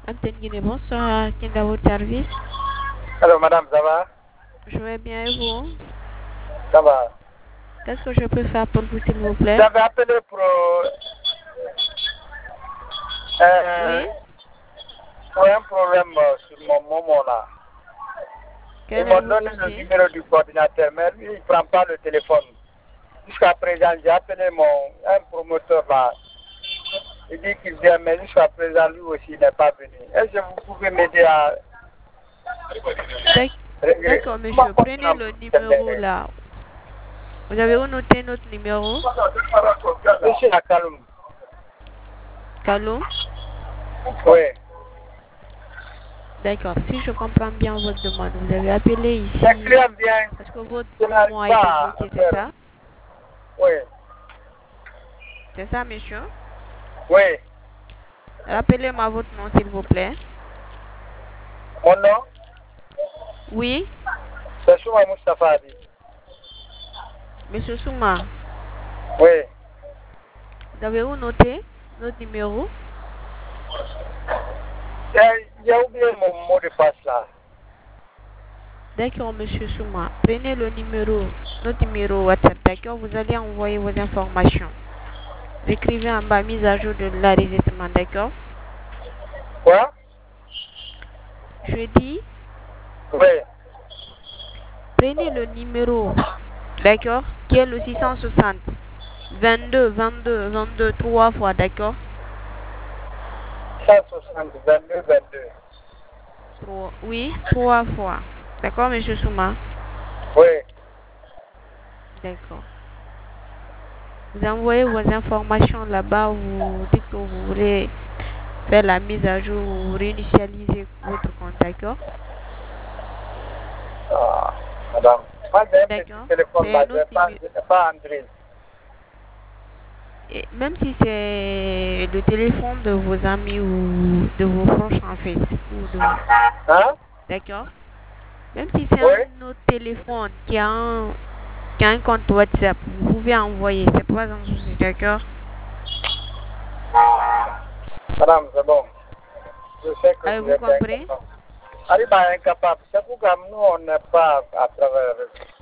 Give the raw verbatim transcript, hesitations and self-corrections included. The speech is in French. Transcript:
Antenne Guinée, bonsoir. Qui est à votre service? Alors, madame, ça va? Je vais bien et vous? Ça va. Qu'est-ce que je peux faire pour vous, s'il vous plaît? J'avais appelé pour... Euh, Oui? pour un problème euh, sur mon moment là. Ils Quel est m'ont le donné le souci? numéro du coordinateur, mais lui, il ne prend pas le téléphone. Jusqu'à présent, j'ai appelé mon, un promoteur là. Il dit qu'il vient, mais jusqu'à présent, lui aussi n'est pas venu. Est-ce que vous pouvez m'aider à... D'accord, monsieur. Prenez le numéro là. Vous avez noté notre numéro? Je suis à Kaloum. Kaloum? Oui. D'accord. Si je comprends bien votre demande, vous avez appelé ici Le client vient. parce que votre Je n'arrive mois a pas été bloqué, à c'est faire. ça? Oui. C'est ça, monsieur? Oui. Rappelez-moi votre nom, s'il vous plaît. Mon nom, Oui? c'est Souma Mustafa Adi. Monsieur Souma, Oui. vous avez où noté notre numéro? Eh, J'ai oublié mon mot de passe là. D'accord, monsieur Souma. Prenez le numéro, notre numéro WhatsApp, d'accord? Vous allez envoyer vos informations. Écrivez en bas mise à jour de l'enregistrement, d'accord? Quoi? Je dis, Oui. prenez le numéro, d'accord? Qui est le six cent soixante, vingt-deux, vingt-deux, vingt-deux, trois fois, d'accord? cent soixante, vingt-deux, vingt-deux. Trois, oui, trois fois. D'accord, monsieur Souma? Oui. D'accord. Vous envoyez vos informations là-bas, vous dites que vous voulez faire la mise à jour, vous réinitialisez votre compte, d'accord? Ah, madame. Moi, j'ai un petit D'accord. téléphone C'est là, un je autre n'ai pas, numéro. je n'ai pas André. Et même si c'est le téléphone de vos amis ou de vos proches en fait, ou de... Hein? D'accord? Même si c'est Oui. un autre téléphone qui a un, qui a un compte WhatsApp, vous pouvez envoyer, c'est pas un souci, d'accord? Madame, c'est bon. Je sais que vous Avez-vous êtes compris? incapable. Arrive à incapable. C'est pourquoi nous, on n'est pas à travers.